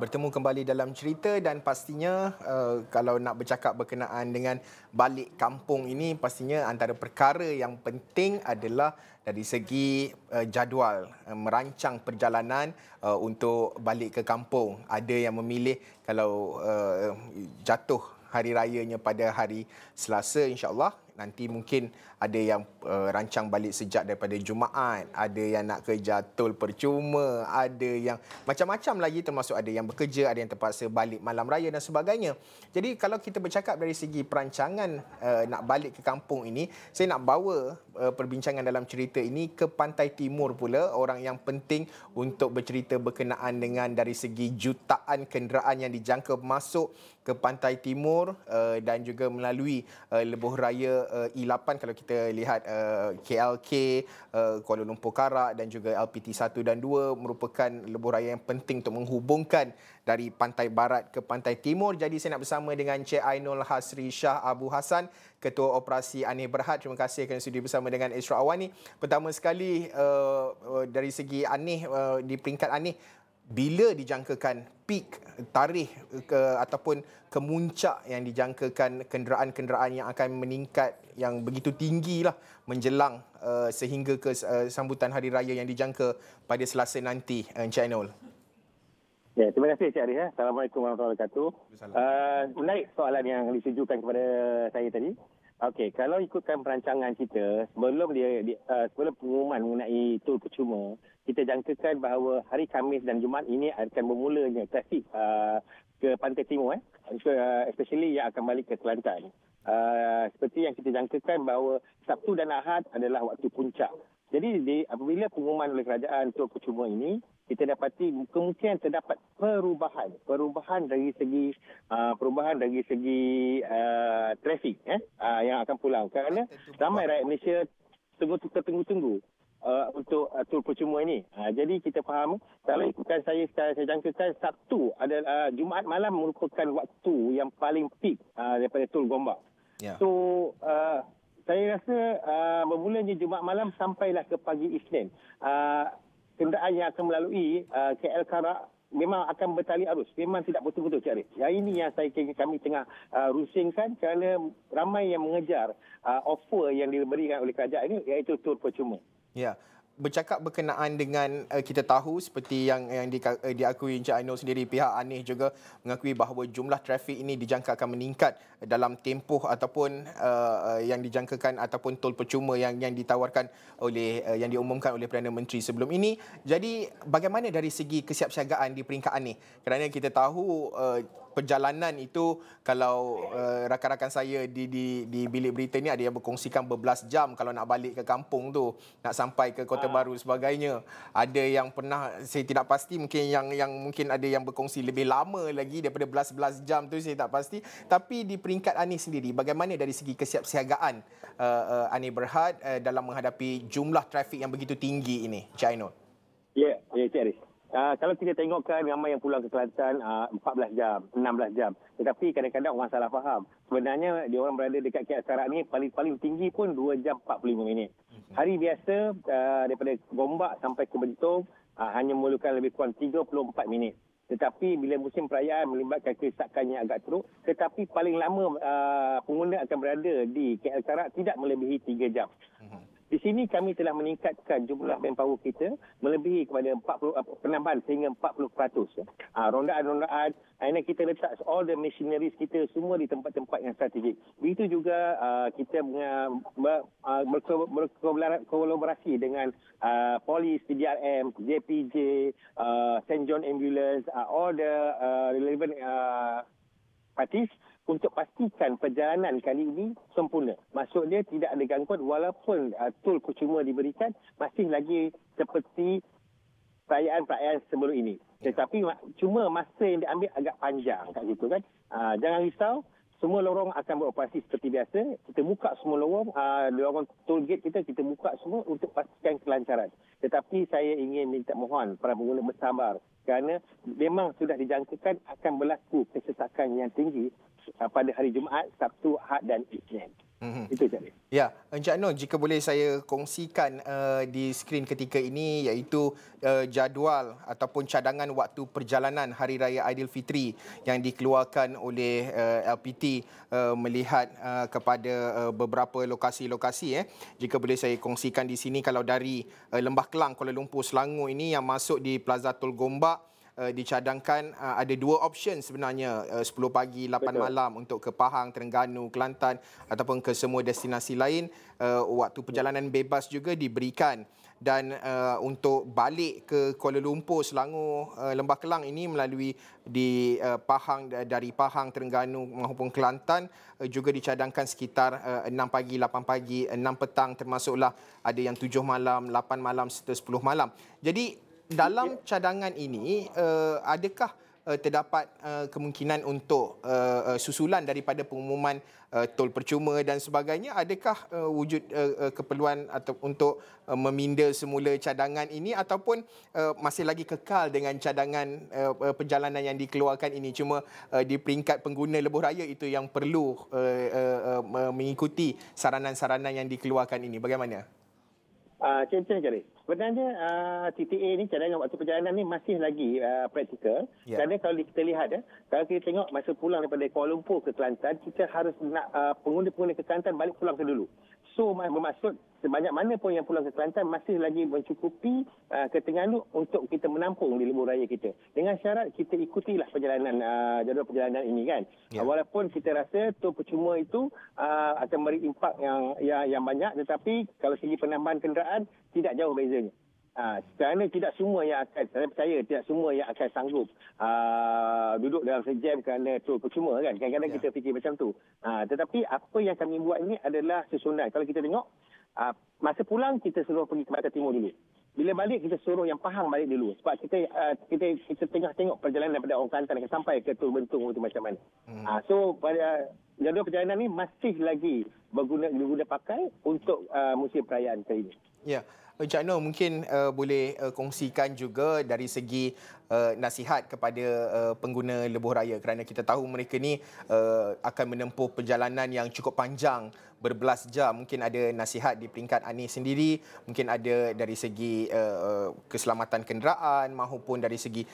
bertemu kembali dalam cerita dan pastinya kalau nak bercakap berkenaan dengan balik kampung ini, pastinya antara perkara yang penting adalah dari segi jadual, merancang perjalanan untuk balik ke kampung. Ada yang memilih kalau jatuh hari rayanya pada hari Selasa, insya-Allah. Nanti mungkin ada yang rancang balik sejak daripada Jumaat, ada yang nak kerja tol percuma, ada yang macam-macam lagi, termasuk ada yang bekerja, ada yang terpaksa balik malam raya dan sebagainya. Jadi kalau kita bercakap dari segi perancangan nak balik ke kampung ini, saya nak bawa perbincangan dalam cerita ini ke Pantai Timur pula, orang yang penting untuk bercerita berkenaan dengan dari segi jutaan kenderaan yang dijangka masuk ke Pantai Timur dan juga melalui lebuh raya E8 kalau kita lihat KLK, Kuala Lumpur Karak dan juga LPT 1 dan 2 merupakan lebuh raya yang penting untuk menghubungkan dari pantai barat ke pantai timur. Jadi saya nak bersama dengan Cik Ainul Hasri Shah Abu Hassan, Ketua Operasi Anir Berhad. Terima kasih kerana sudi bersama dengan Esra Awani. Pertama sekali dari segi Anir, di peringkat Anir, bila dijangkakan peak tarikh ataupun kemuncak yang dijangkakan kenderaan-kenderaan yang akan meningkat yang begitu tinggi lah menjelang sehingga ke sambutan hari raya yang dijangka pada Selasa nanti, Encik Ainul? Ya, terima kasih Cik Arif. Assalamualaikum warahmatullahi wabarakatuh. Menarik soalan yang ditujukan kepada saya tadi. Okey, kalau ikutkan perancangan kita, sebelum sebelum pengumuman mengenai tol percuma, kita jangkakan bahawa hari Khamis dan Jumaat ini akan bermulanya trafik ke Pantai Timur, especially yang akan balik ke Kelantan. Seperti yang kita jangkakan bahawa Sabtu dan Ahad adalah waktu puncak. Jadi apabila pengumuman oleh kerajaan tol percuma ini, kita dapati kemungkinan terdapat perubahan dari segi trafik yang akan pulang, kerana ramai rakyat Malaysia tertunggu-tunggu untuk tol percuma ini. Jadi kita faham, kalau ikutkan saya jangkakan Sabtu adalah Jumaat malam merupakan waktu yang paling peak daripada tol Gombak. Yeah. So saya rasa bermulanya Jumaat malam sampailah ke pagi Isnin, kenderaan yang akan melalui KL Karak memang akan bertali arus. Memang tidak betul-betul, Cik Arif. Yang ini yang kami tengah rusingkan, kerana ramai yang mengejar offer yang diberikan oleh kerajaan ini, iaitu tol percuma. Ya. Bercakap berkenaan dengan kita tahu seperti yang diakui Encik Ainul sendiri, pihak Anir juga mengakui bahawa jumlah trafik ini dijangka akan meningkat dalam tempoh ataupun yang dijangkakan ataupun tol percuma yang ditawarkan oleh yang diumumkan oleh Perdana Menteri sebelum ini. Jadi bagaimana dari segi kesiapsiagaan di peringkat Anir? Kerana kita tahu perjalanan itu, kalau rakan-rakan saya di bilik berita ni ada yang berkongsikan berbelas jam kalau nak balik ke kampung tu, nak sampai ke Kota Baru sebagainya. Ada yang pernah, saya tidak pasti, mungkin yang mungkin ada yang berkongsi lebih lama lagi daripada belas-belas jam tu, saya tak pasti. Tapi di peringkat Anir sendiri, bagaimana dari segi kesiapsiagaan Anir Berhad dalam menghadapi jumlah trafik yang begitu tinggi ini, Cik Ainul? Ya, Cik Arif. Kalau kita tengokkan ramai yang pulang ke Kelantan 14 jam, 16 jam. Tetapi kadang-kadang orang salah faham. Sebenarnya dia orang berada dekat KL Karak ni paling tinggi pun 2 jam 45 minit. Hari biasa daripada Gombak sampai ke Bentong hanya memerlukan lebih kurang 34 minit. Tetapi bila musim perayaan melibatkan kesesakan yang agak teruk, tetapi paling lama pengguna akan berada di KL Karak tidak melebihi 3 jam. Di sini kami telah meningkatkan jumlah manpower kita melebihi kepada 40, penambahan sehingga 40%. Rondaan-rondaan, akhirnya kita letak all the machineries kita semua di tempat-tempat yang strategik. Begitu juga kita berkolaborasi dengan polis, PDRM, JPJ, St. John Ambulance, all the relevant parties, untuk pastikan perjalanan kali ini sempurna. Maksud dia tidak ada gangguan walaupun tol percuma diberikan, masih lagi seperti perayaan-perayaan sebelum ini. Tetapi cuma masa yang diambil agak panjang kat situ kan. Jangan risau, semua lorong akan beroperasi seperti biasa. Kita buka semua lorong toll gate kita buka semua untuk pastikan kelancaran. Tetapi saya ingin minta mohon para pengguna bersabar, kerana memang sudah dijangkakan akan berlaku kesesakan yang tinggi pada hari Jumaat, Sabtu, Ahad dan Isnin. Itu Cik Arif. Ya, Encik Nur, jika boleh saya kongsikan di skrin ketika ini iaitu jadual ataupun cadangan waktu perjalanan Hari Raya Aidilfitri yang dikeluarkan oleh LPT melihat kepada beberapa lokasi-lokasi. Jika boleh saya kongsikan di sini, kalau dari Lembah Kelang, Kuala Lumpur, Selangor ini yang masuk di Plaza Tol Gombak, dicadangkan ada dua option sebenarnya, 10 pagi 8 malam untuk ke Pahang, Terengganu, Kelantan ataupun ke semua destinasi lain. Waktu perjalanan bebas juga diberikan, dan untuk balik ke Kuala Lumpur, Selangor, Lembah Kelang ini melalui di Pahang, dari Pahang, Terengganu maupun Kelantan juga dicadangkan sekitar 6 pagi 8 pagi 6 petang, termasuklah ada yang 7 malam 8 malam serta 10 malam. Jadi dalam cadangan ini, adakah terdapat kemungkinan untuk susulan daripada pengumuman tol percuma dan sebagainya? Adakah wujud keperluan atau untuk meminda semula cadangan ini, ataupun masih lagi kekal dengan cadangan perjalanan yang dikeluarkan ini? Cuma di peringkat pengguna lebuh raya itu yang perlu mengikuti saranan-saranan yang dikeluarkan ini. Bagaimana? Macam Cik. Sebenarnya TTA ni, cadangan waktu perjalanan ni masih lagi praktikal. Kerana kalau kita lihat, kalau kita tengok masa pulang daripada Kuala Lumpur ke Kelantan, kita harus nak pengguna-pengguna ke Kelantan balik pulang ke dulu. So bermaksud sebanyak mana pun yang pulang ke Kelantan masih lagi mencukupi ke Terengganu untuk kita menampung di lebuh raya kita. Dengan syarat kita ikutilah perjalanan jadual perjalanan ini kan. Walaupun kita rasa tol percuma itu akan beri impak yang banyak, tetapi kalau segi penambahan kenderaan tidak jauh bezanya. Kerana tidak semua yang akan, saya percaya tidak semua yang akan sanggup duduk dalam sejam kerana tol percuma kan. Kadang-kadang kita fikir macam tu. Tetapi apa yang kami buat ini adalah susunan. Kalau kita tengok, masa pulang kita suruh pergi ke Batam Timur dulu. Bila balik kita suruh yang Pahang balik dulu. Sebab kita tengah tengok perjalanan daripada orang Kelantan akan sampai ke Tol Bentung itu macam mana. So pada jadual perjalanan ni masih lagi diguna pakai untuk musim perayaan kali ini. Ya. Encik Nur, mungkin boleh kongsikan juga dari segi nasihat kepada pengguna lebuh raya, kerana kita tahu mereka ni akan menempuh perjalanan yang cukup panjang, berbelas jam. Mungkin ada nasihat di peringkat ANIS sendiri, mungkin ada dari segi keselamatan kenderaan maupun dari segi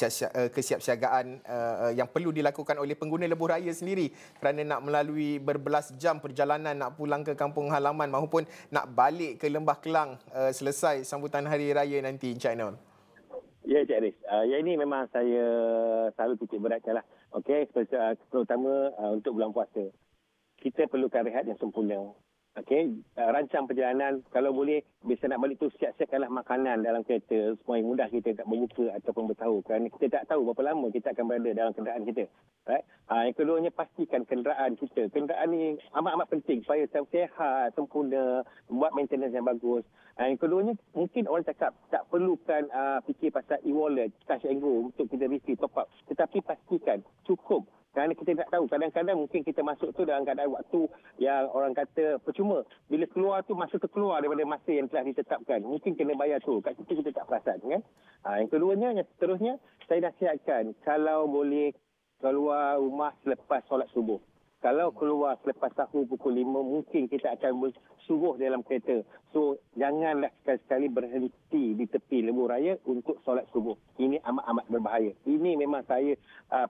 kesiapsiagaan yang perlu dilakukan oleh pengguna lebuh raya sendiri, kerana nak melalui berbelas jam perjalanan nak pulang ke kampung halaman maupun nak balik ke Lembah Kelang selesai sambutan hari raya nanti, Encik Nur. Ya, Cik Aris. Yang ini memang saya selalu titik beratkan lah. Okey, terutama untuk bulan puasa. Kita perlukan rehat yang sempurna. Okey, rancang perjalanan, kalau boleh bisa nak balik tu siap-siapkanlah makanan dalam kereta supaya mudah kita tak berbuka ataupun bertahu, kerana kita tak tahu berapa lama kita akan berada dalam kenderaan kita. Right? Yang keduanya, pastikan kenderaan kita. Kenderaan ni amat-amat penting supaya sihat, sempurna, buat maintenance yang bagus. Yang keduanya, mungkin orang cakap tak perlukan fikir pasal e-wallet, cash and go untuk kita refill top up. Tetapi pastikan cukup. Kerana kita tak tahu, kadang-kadang mungkin kita masuk tu dalam keadaan waktu yang orang kata percuma. Bila keluar tu, masa tu keluar daripada masa yang telah ditetapkan. Mungkin kena bayar tu. Kat situ kita tak perasan. Kan? Yang keduanya, yang seterusnya, saya nasihatkan kalau boleh keluar rumah selepas solat subuh. Kalau keluar selepas sahur pukul 5, mungkin kita akan bersubuh dalam kereta. So, janganlah sekali-sekali berhenti di tepi lebuh raya untuk solat subuh. Ini amat-amat berbahaya. Ini memang saya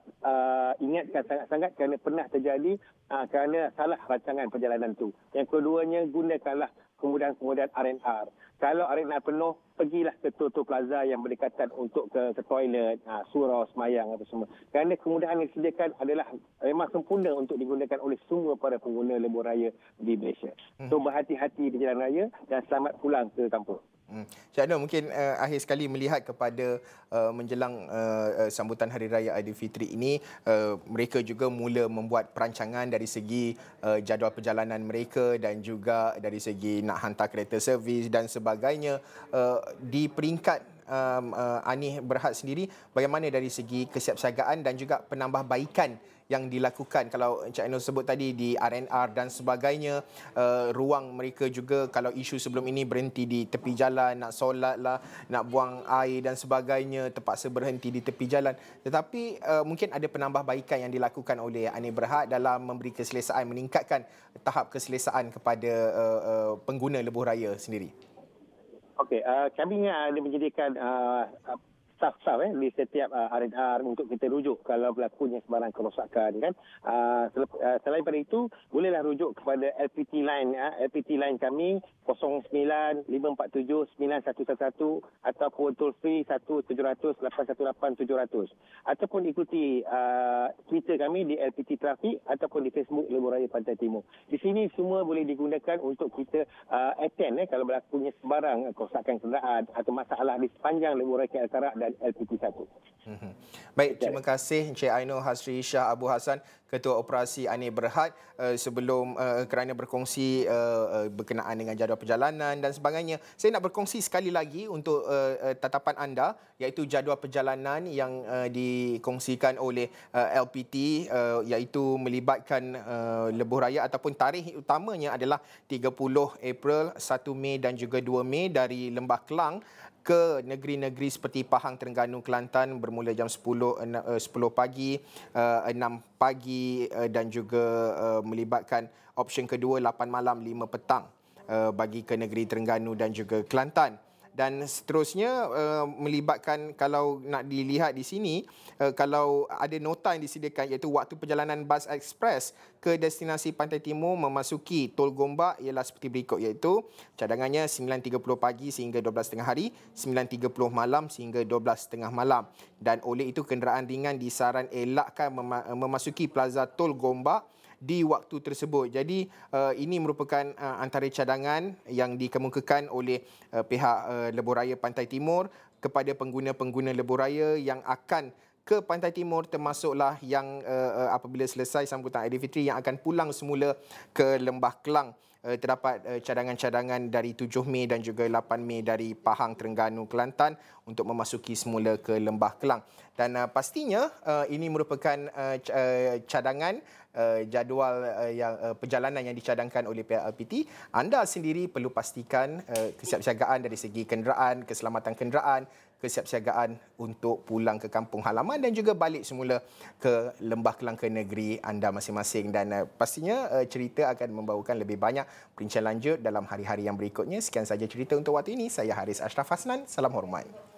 ingatkan sangat-sangat kerana pernah terjadi kerana salah rancangan perjalanan tu. Yang keduanya, gunakanlah kemudahan-kemudahan R&R. Kalau R&R penuh, pergilah ke Tol Plaza yang berdekatan untuk ke toilet, surau, semayang apa semua. Kerana kemudahan yang disediakan adalah memang sempurna untuk digunakan oleh semua para pengguna lebuh raya di Malaysia. So berhati-hati di jalan raya dan selamat pulang ke kampung. Cik Nur, mungkin akhir sekali melihat kepada menjelang sambutan Hari Raya Aidilfitri ini, mereka juga mula membuat perancangan dari segi jadual perjalanan mereka dan juga dari segi nak hantar kereta servis dan sebagainya. Di peringkat ANIS Berhad sendiri, bagaimana dari segi kesiapsiagaan dan juga penambahbaikan yang dilakukan. Kalau Encik Ainul sebut tadi di RNR dan sebagainya, ruang mereka juga kalau isu sebelum ini berhenti di tepi jalan, nak solat lah, nak buang air dan sebagainya, terpaksa berhenti di tepi jalan. Tetapi mungkin ada penambahbaikan yang dilakukan oleh Anir Berhad dalam memberi keselesaan, meningkatkan tahap keselesaan kepada pengguna lebuh raya sendiri. Okey, kami ada menyediakan staff-staff di setiap R&R untuk kita rujuk kalau berlakunya sebarang kerosakan kan. Selain daripada itu, bolehlah rujuk kepada LPT line LPT line kami 09-547-9111 ataupun toll free 1-700-818-700 ataupun ikuti Twitter kami di LPT Traffic ataupun di Facebook Lebuh Raya Pantai Timur. Di sini semua boleh digunakan untuk kita attend kalau berlakunya sebarang kerosakan kenderaan atau masalah di sepanjang Lebuh Raya KL Tarak dan LPT 1. Baik, terima kasih Encik Ainul Hasri Shah Abu Hassan, Ketua Operasi Anir Berhad, sebelum kerana berkongsi berkenaan dengan jadual perjalanan dan sebagainya. Saya nak berkongsi sekali lagi untuk tatapan anda, iaitu jadual perjalanan yang dikongsikan oleh LPT, iaitu melibatkan lebuh raya ataupun tarikh utamanya adalah 30 April, 1 Mei dan juga 2 Mei dari Lembah Kelang ke negeri-negeri seperti Pahang, Terengganu, Kelantan bermula jam 10 pagi, 6 pagi dan juga melibatkan option kedua 8 malam 5 petang bagi ke negeri Terengganu dan juga Kelantan. Dan seterusnya melibatkan, kalau nak dilihat di sini, kalau ada nota yang disediakan, iaitu waktu perjalanan bas ekspres ke destinasi Pantai Timur memasuki Tol Gombak ialah seperti berikut, iaitu cadangannya 9.30 pagi sehingga 12.30 hari, 9.30 malam sehingga 12.30 malam. Dan oleh itu kenderaan ringan disaran elakkan memasuki Plaza Tol Gombak di waktu tersebut. Jadi ini merupakan antara cadangan yang dikemukakan oleh pihak Lebuh Raya Pantai Timur kepada pengguna-pengguna lebuh raya yang akan ke Pantai Timur, termasuklah yang apabila selesai sambutan Aidilfitri yang akan pulang semula ke Lembah Kelang. Terdapat cadangan-cadangan dari 7 Mei dan juga 8 Mei dari Pahang, Terengganu, Kelantan untuk memasuki semula ke Lembah Kelang. Dan pastinya ini merupakan cadangan jadual yang perjalanan yang dicadangkan oleh pihak LPT. Anda sendiri perlu pastikan kesiapsiagaan dari segi kenderaan, keselamatan kenderaan, kesiapsiagaan untuk pulang ke kampung halaman dan juga balik semula ke Lembah Kelang, ke negeri anda masing-masing. Dan pastinya cerita akan membawakan lebih banyak perincian lanjut dalam hari-hari yang berikutnya. Sekian saja cerita untuk waktu ini. Saya Haris Ashraf Hasnan. Salam hormat.